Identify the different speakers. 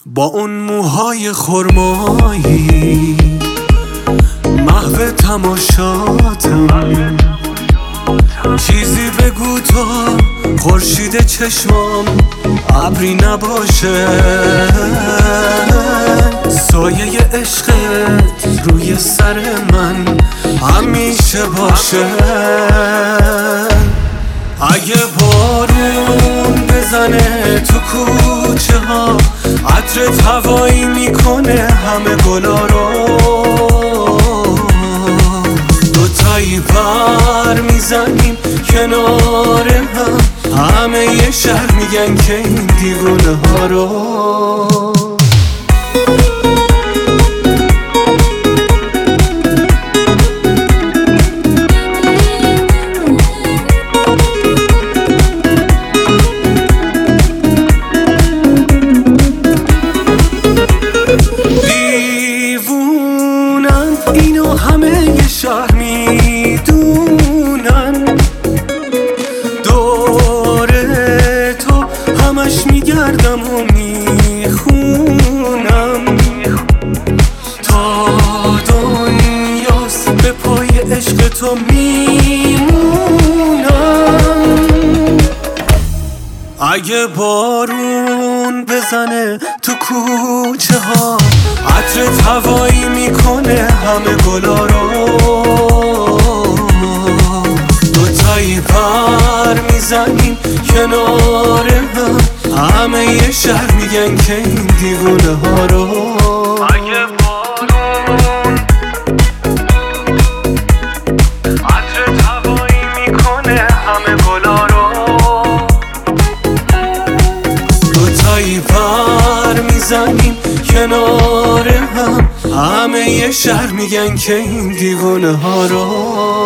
Speaker 1: با اون موهای خرمایی محو تماشاتم، چیزی بگو تا خورشید چشمام ابری نباشه، سایه عشقت روی سر من همیشه باشه. اگه بارون بزنه تو کوچه ها، عطرت هوایی میکنه همه گلا رو، دوتایی پر میزنیم کنار هم، همه یه شهر میگن که این دیوونه ها رو. اینو همه یه شهر میدونن، دور تو همش میگردم و میخونم، تا دنیاست به پای عشق تو میمونم. اگه بارون بزنه تو کوچه ها، عطرت هوایی میکنه همه گلا رو، دوتایی پر میزنیم کنار هم، همه یه شهر میگن که این دیوونه ها رو. اگه بارون عطرت هوایی میکنه همه گلا رو، دوتایی پر میزنیم کنار هم، همه یه شهر میگن که این دیوونه ها رو.